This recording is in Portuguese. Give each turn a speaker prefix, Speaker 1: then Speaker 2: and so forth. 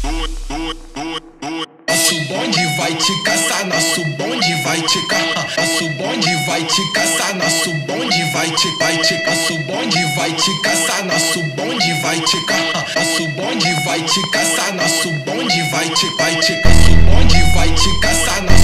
Speaker 1: Nosso bonde vai te caçar, nosso bonde vai te caçar, nosso bonde vai te caçar, nosso bonde vai te nosso bonde vai te caçar, nosso bonde vai te caçar, nosso bonde vai te caçar, nosso bonde vai te nosso bonde vai te caçar.